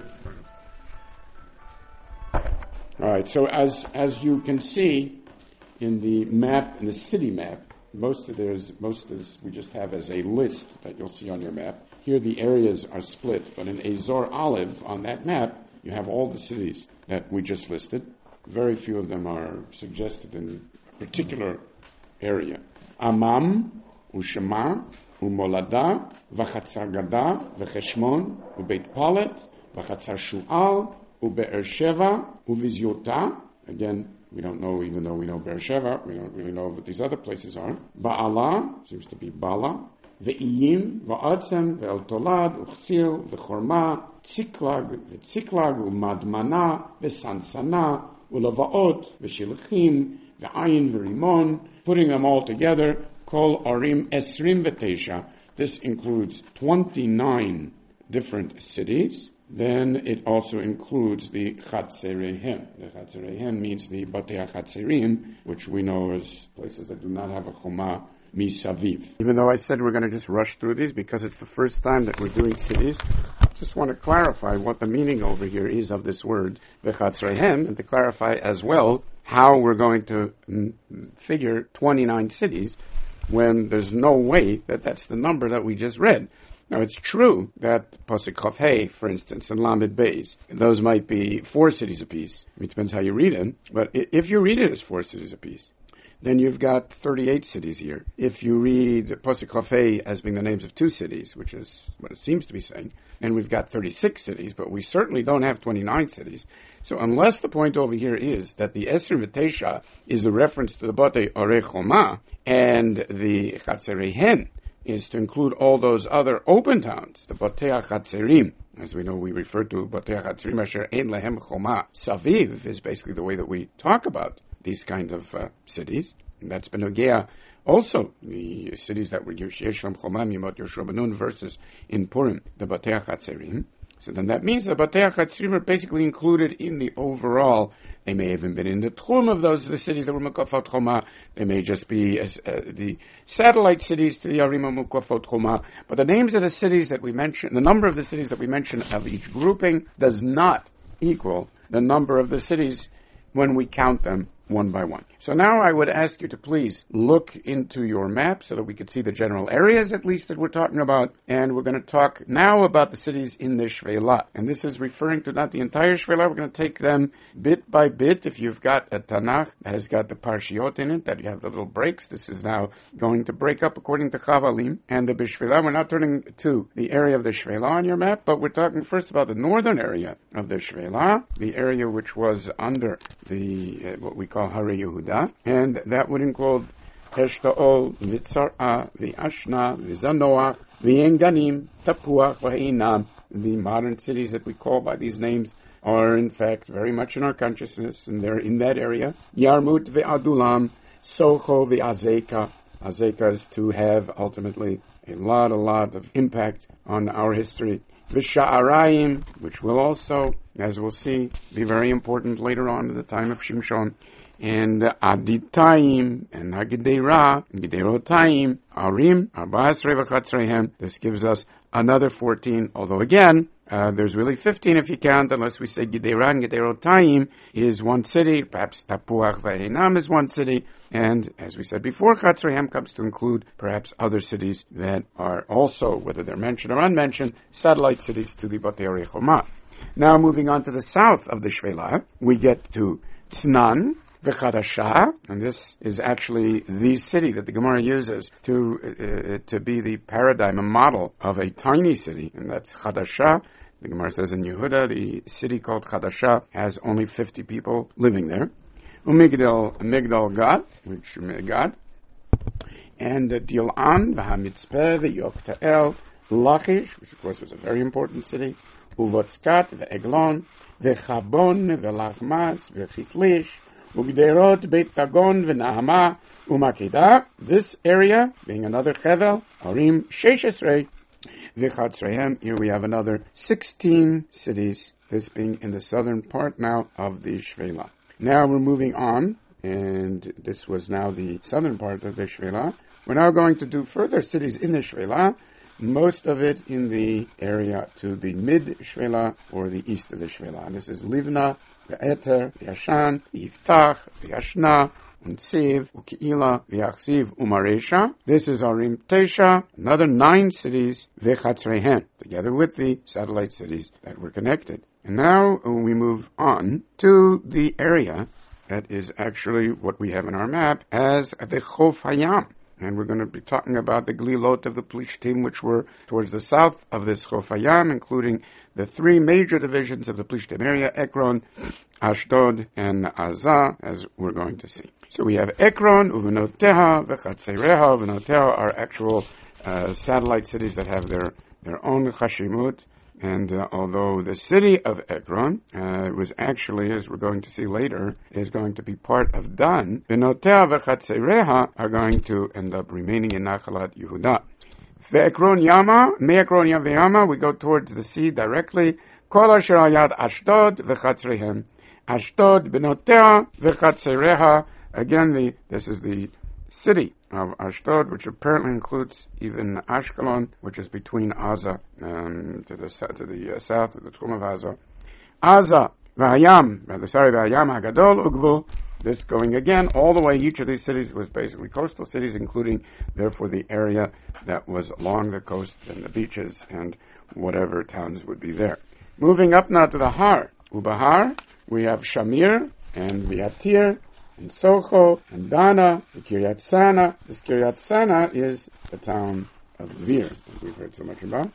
All right, so as as you can see in the map, in the city map, most of there's most is we just have as a list that you'll see on your map. Here the areas are split, but in Azor Olive on that map, you have all the cities that we just listed. Very few of them are suggested in a particular area. Amam, Ushema, Umolada, Vachatzar Gada, Vecheshmon, Ubeit Palet, Vachatzar Shu'al, Ube'er Sheva, Uvizyota. Again, we don't know, even though we know Be'er Sheva, we don't really know what these other places are. Ba'ala, seems to be Bala. Ve'iyim, Va'atzem, Ve'el Tolad, Uchsil, Ve'chorma, Tziklag, Ve'tziklag, Umadmana, Ve'sansana, Ulavaot, Ve'shilchim, Ve'ayin, Ve'rimon. Putting them all together, Kol Arim Esrim Ve'tesha. This includes twenty-nine different cities. Then it also includes the Chatzerehem. The Chatzerehem means the Batei HaChatzerim, which we know as places that do not have a Choma Misaviv. Even though I said we're going to just rush through these because it's the first time that we're doing cities, I just want to clarify what the meaning over here is of this word, the Chatzerehem, and to clarify as well how we're going to mm, figure twenty-nine cities when there's no way that that's the number that we just read. Now, it's true that Pasuk Chav Hei, for instance, and Lamed Beis, those might be four cities apiece. I mean, it depends how you read it. But if you read it as four cities apiece, then you've got thirty-eight cities here. If you read Pasuk Chav Hei as being the names of two cities, which is what it seems to be saying, and we've got thirty-six cities, but we certainly don't have twenty-nine cities. So unless the point over here is that the Esrim V'Tesha is the reference to the Batei Orei Choma, and the Chatzerehen is to include all those other open towns, the Batei HaChatzerim. As we know, we refer to Batei HaChatzerim asher ein lehem choma. Saviv is basically the way that we talk about these kind of uh, cities. And that's Benogea. Also, the cities that were Yesh Shem Choma Mimot Yoshua Benun versus in Purim, the Batei HaChatzerim. So then that means the Batei HaChatzerim are basically included in the overall. They may have even been in the Tchum of those the cities that were Mukafot Choma. They may just be as, uh, the satellite cities to the Arima Mukafot Choma. But the names of the cities that we mention, the number of the cities that we mention of each grouping does not equal the number of the cities when we count them one by one. So now I would ask you to please look into your map so that we could see the general areas at least that we're talking about. And we're going to talk now about the cities in the Shvela. And this is referring to not the entire Shvela. We're going to take them bit by bit. If you've got a Tanakh that has got the Parshiot in it, that you have the little breaks, this is now going to break up according to Chavalim. And the Bishvela, we're not turning to the area of the Shvela on your map, but we're talking first about the northern area of the Shvela, the area which was under the, uh, what we call Hare Yehuda, and that would include Eshtaol, Vitzar'a, V'ashna, V'zanoach, V'enganim, Tapuach, V'heinam. The modern cities that we call by these names are in fact very much in our consciousness, and they're in that area. Yarmut, V'adulam, Socho, V'azeka. Azeka is to have ultimately a lot, a lot of impact on our history. V'sha'arayim, which will also, as we'll see, be very important later on in the time of Shimshon. And Aditayim, and Hagidera, Giderotayim, Arim, Arba'asrei v'chatzreihem. This gives us another fourteen, although again, uh, there's really fifteen if you count, unless we say Gidera and Giderotayim is one city, perhaps Tapuach v'Einam is one city, and as we said before, Chatzreihem comes to include perhaps other cities that are also, whether they're mentioned or unmentioned, satellite cities to the Batei Orei Choma. Now moving on to the south of the Shvela, we get to Tznan, V'chadasha, and this is actually the city that the Gemara uses to uh, to be the paradigm, a model of a tiny city, and that's Chadasha. The Gemara says in Yehuda, the city called Chadasha has only fifty people living there. Umigdal, Migdal Gad, which Gad, and Dil'an, V'hamitzpeh, V'yoktael, Lachish, which of course was a very important city, Uvotzkat, V'eglon, V'chabon, V'lachmas, V'chitlish, Ugderot, Beit Dagon, V'nahama, Umakedah. This area, being another Chevel, Arim, Sheshesrei, V'chatzrehem. Here we have another sixteen cities, this being in the southern part now of the Shvela. Now we're moving on, and this was now the southern part of the Shvela. We're now going to do further cities in the Shvela, most of it in the area to the mid-Shvela or the east of the Shvela. And this is Livna, Ve'eter, Yashan, Yiftach, Yashna, Untziv, Uki'ila, V'yachziv, Umaresha. This is Arim Tesha, another nine cities, V'chatzrehen, together with the satellite cities that were connected. And now we move on to the area that is actually what we have in our map as the Chof Hayam. And we're going to be talking about the Glilot of the Plishtim, which were towards the south of this Chof Hayam, including the three major divisions of the Plishtim area, Ekron, Ashdod, and Azah, as we're going to see. So we have Ekron, Uvenoteha, V'chatzereha. Uvenoteha are actual uh, satellite cities that have their, their own Chashimut. And uh, although the city of Ekron uh, was actually, as we're going to see later, is going to be part of Dan, Benotea v'chatzereha are going to end up remaining in Nachalat Yehuda. Ve'ekron Yama, me'ekron Yama, we go towards the sea directly. Kol asher ayad Ashdod v'chatzrehem. Ashdod, Benotea v'chatzereha. Again, the this is the city of Ashdod, which apparently includes even Ashkelon, which is between Azah um, to the to the uh, south of the Tchum of Azah. Azah, V'hayam, rather sorry, V'hayam Hagadol Ugvul. This going again all the way. Each of these cities was basically coastal cities, including therefore the area that was along the coast and the beaches and whatever towns would be there. Moving up now to the Har, Ubahar, we have Shamir and Viatir, and Socho, and Dana, the Kiryat Sana. This Kiryat Sana is the town of Dvir, that we've heard so much about.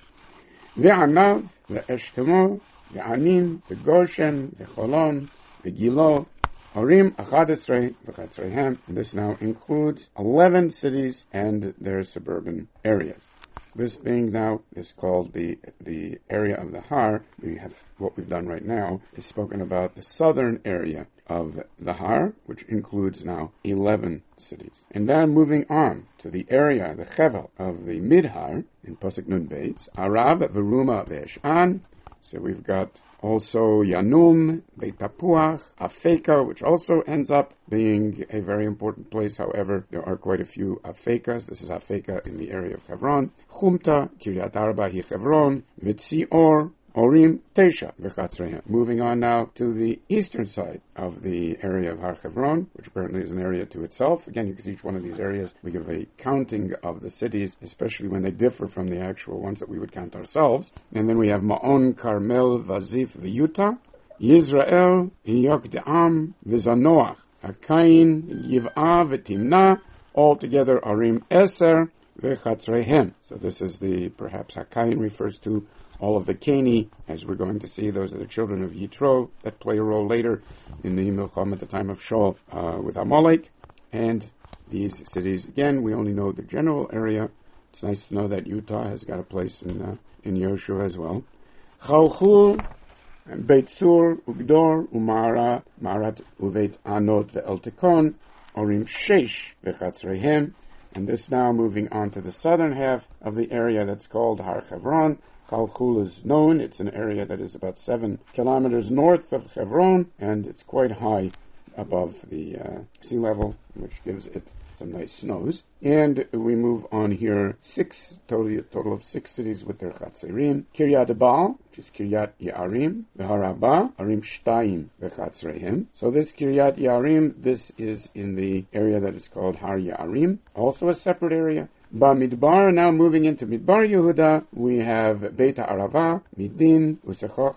Ve'anav, ve'eshtemo, ve'anim, ve'goshen, ve'cholon, ve'gilo, Harim, Achadesrei, ve'chatzreihem. And this now includes eleven cities and their suburban areas. This being now is called the the area of the Har. We have what we've done right now is spoken about the southern area of the Har, which includes now eleven cities. And then moving on to the area, the Chevel of the Mid-Har, in Pasuk Nun Beitz, Arav, Veruma, Ve'eshan. So we've got also Yanum, Beit Tapuach, Afeka, which also ends up being a very important place. However, there are quite a few Afekas. This is Afeka in the area of Hebron. Chumta, Kiryat Arba, Hi Hebron, Vitzior, Orim, Tesha, V'chatzrehem. Moving on now to the eastern side of the area of Har Hebron, which apparently is an area to itself. Again, you can see each one of these areas. We give a counting of the cities, especially when they differ from the actual ones that we would count ourselves. And then we have Ma'on, Carmel, Vazif, V'Yuta, Yisrael, Yokdeam, V'Zanoach, Hakain, Yiv'ah, V'Timna, altogether Arim Eser, V'chatzrehem. So this is the, perhaps Hakain refers to all of the Keni, as we're going to see. Those are the children of Yitro that play a role later in the Milcham at the time of Shaul uh, with Amalek. And these cities, again, we only know the general area. It's nice to know that Utah has got a place in uh, in Yoshua as well. Chalchul, Beit Sur, Ugdor, Umara, Marat, Uvet Anot, Ve'eltekon, Orim Shesh, Ve'chatzrehem. And this now moving on to the southern half of the area that's called Har Hebron. Chalchul is known. It's an area that is about seven kilometers north of Hebron, and it's quite high above the uh, sea level, which gives it some nice snows. And we move on here, six, totally, a total of six cities with their Chatzerim. Kiryat Baal, which is Kiryat Ye'arim, V'harabah, Arim Shtayim, V'chatzrehem. So this Kiryat Ye'arim, this is in the area that is called Har Ye'arim, also a separate area. Bamidbar, now moving into Midbar Yehuda, we have Beit Arava, Midin, Usechocha,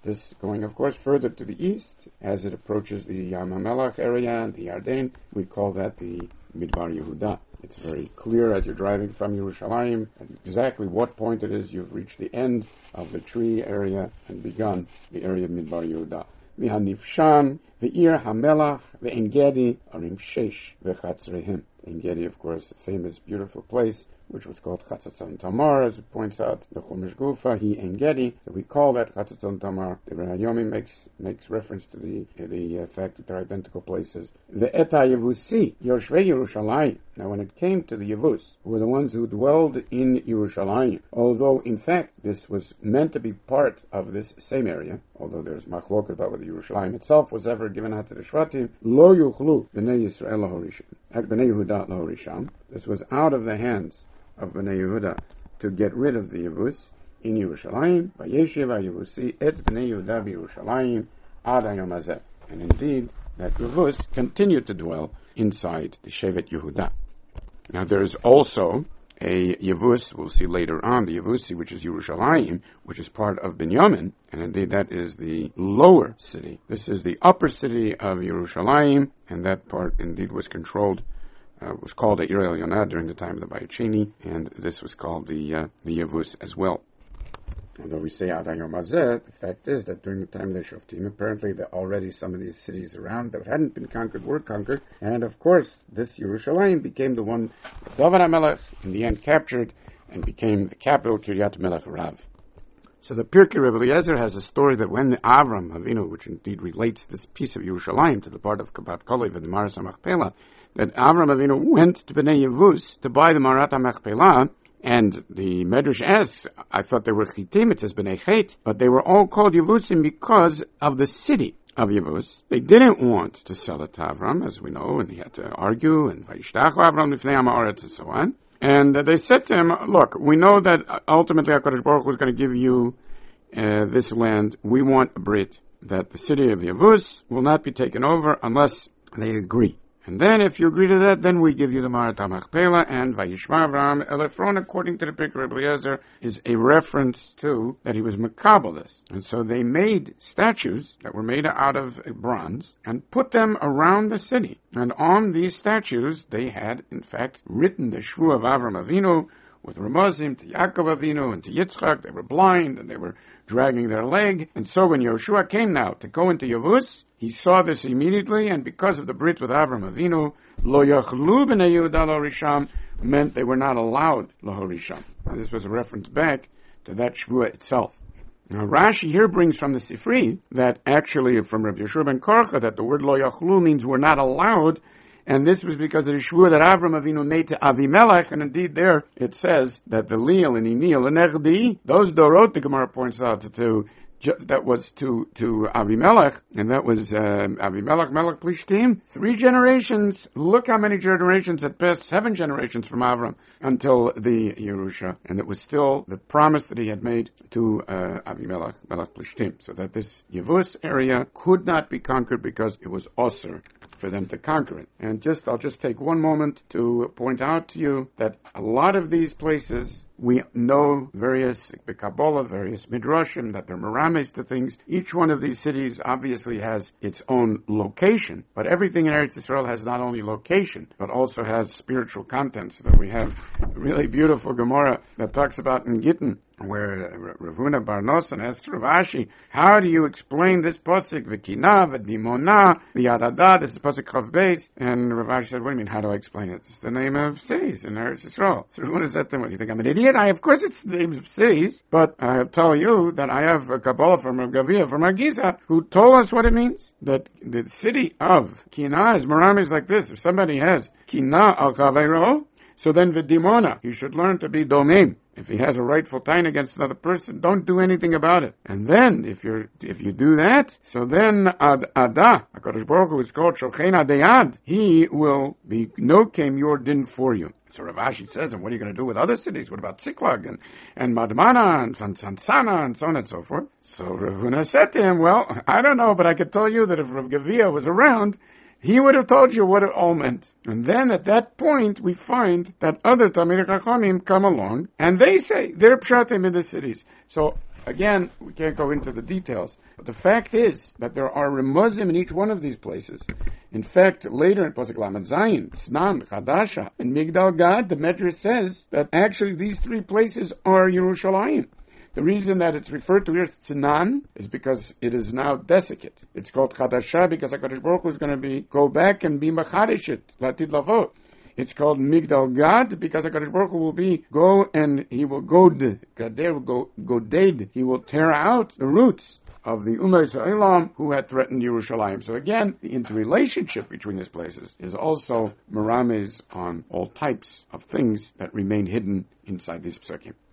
This going, of course, further to the east, as it approaches the Yam HaMelech area and the Yarden, we call that the Midbar Yehuda. It's very clear as you're driving from Yerushalayim at exactly what point it is you've reached the end of the tree area and begun the area of Midbar Yehuda. V'hanifsham, v'ir hamelach, v'engedi, arim shesh, v'chatzrehim. Engedi, of course, a famous, beautiful place, which was called Chatzatzon Tamar, as it points out, the Chumash Gufa, he Engedi. So we call that Chatzatzon Tamar. The Rahayomi makes makes reference to the the uh, fact that they're identical places. The Eta Yevusi, Yoshvei Yerushalayim. Now, when it came to the Yevus, who were the ones who dwelled in Yerushalayim, although in fact this was meant to be part of this same area, although there's machlok about whether Yerushalayim itself was ever given out to the Shvatim, Lo Yuchlu B'nei Yisrael Lahorisham, B'nei Yehuda Lahorisham. This was out of the hands of B'nai Yehuda to get rid of the Yevus in Yerushalayim. Vayeshiv HaYevusi et B'nai Yehuda b'Yerushalayim ad hayom hazeh. And indeed, that Yevus continued to dwell inside the Shevet Yehuda. Now there is also a Yevus, we'll see later on, the Yevusi, which is Yerushalayim, which is part of Binyamin, and indeed that is the lower city. This is the upper city of Yerushalayim, and that part indeed was controlled Uh, was called the Ir Elionah during the time of the Bayit Sheni, and this was called the uh, the Yevus as well. Although we say Ad Hayom Hazeh, the fact is that during the time of the Shoftim, apparently there are already some of these cities around that hadn't been conquered were conquered, and of course this Yerushalayim became the one that David HaMelech in the end captured and became the capital, Kiryat Melech Rav. So the Pirkei Rebbe Eliezer has a story that when Avram Avinu, which indeed relates this piece of Yerushalayim to the part of Kabat Kolev and the Maras HaMachpelah, that Avram Avinu went to Bnei Yevus to buy the Marat HaMachpelah, and the Medrash asks, I thought they were Chitim, it says Bnei Chet, but they were all called Yevusim because of the city of Yevus. They didn't want to sell it to Avram, as we know, and he had to argue, and Vayishtachu Avram Lifnei Ha'aretz, and so on. And uh, they said to him, look, we know that ultimately HaKadosh Baruch Hu is going to give you uh, this land. We want a Brit, that the city of Yevus will not be taken over unless they agree. And then, if you agree to that, then we give you the Marat HaMachpelah, and Vayishma Avraham El Ephron, according to the Pirkei Rebbe Eliezer, is a reference to that he was Makabel this. And so they made statues that were made out of bronze and put them around the city. And on these statues, they had, in fact, written the Shvu of Avram Avinu with Ramazim to Yaakov Avinu and to Yitzchak. They were blind and they were dragging their leg. And so when Yoshua came now to go into Yevus, he saw this immediately, and because of the Brit with Avram Avinu, Lo Yachlu B'nei Yehuda Lahorisham meant they were not allowed Lahorisham. This was a reference back to that Shvua itself. Now Rashi here brings from the Sifri that actually from Rabbi Yeshua ben Korcha that the word Lo Yachlu means we're not allowed, and this was because of the Shvua that Avram Avinu made to Avimelech, and indeed there it says that the Leal and Enil and Echdi, those Dorot, the Gemara points out to, to that was to, to Avimelech, and that was uh, Avimelech, Melech Plishtim. Three generations. Look how many generations had passed. Seven generations from Avram until the Yerusha. And it was still the promise that he had made to uh, Avimelech, Melech Plishtim. So that this Yevus area could not be conquered because it was osir for them to conquer it. And just, I'll just take one moment to point out to you that a lot of these places, we know various, the Kabbalah, various Midrashim, that they're merames to things. Each one of these cities obviously has its own location, but everything in Eretz Yisrael has not only location, but also has spiritual content. So that we have a really beautiful Gemara that talks about in Gittin, where Rav Huna bar Nosson asked Rav Ashi, how do you explain this pasuk, V'kina, V'dimona, V'yadada, this is pasuk Chav Beis? And Rav Ashi said, what do you mean, how do I explain it? It's the name of cities in Eretz Yisrael. So Rav Huna said to him, what, do you think I'm an idiot? I, of course it's the names of cities, but I'll tell you that I have a Kabbalah from Rav Gavia, from Argiza, who told us what it means. That the city of Kina is merames like this. If somebody has Kina al Chaveiro, so then V'dimona, he should learn to be domim. If he has a rightful tain against another person, don't do anything about it. And then, if you're, if you do that, so then ad ada, HaKadosh Baruch Hu is called Shochein Adayad. He will be nokem your din for you. So Rav Ashi says, and what are you going to do with other cities? What about Siklag and, and Madmana and Sansana and so on and so forth? So Rav Huna said to him, well, I don't know, but I could tell you that if Rav Gavia was around, he would have told you what it all meant. And then at that point, we find that other Talmidei Chachamim come along, and they say, they're pshatim in the cities. So again, we can't go into the details. But the fact is that there are remuzim in each one of these places. In fact, later in Pasuk Lamed Zayin, Tznan, Chadasha, and Migdal Gad, the Medrash says that actually these three places are Yerushalayim. The reason that it's referred to here as Tznan is because it is now desiccate. It's called Chadasha because HaKadosh Baruch Hu is going to be go back and be Machadish it, Latid Lavot. It's called Migdal Gad because HaKadosh Baruch Hu will be go and he will go Gader will go goded. He will tear out the roots of the Ummah Yisraelam who had threatened Yerushalayim. So again, the interrelationship between these places is also merames on all types of things that remain hidden inside these psukim.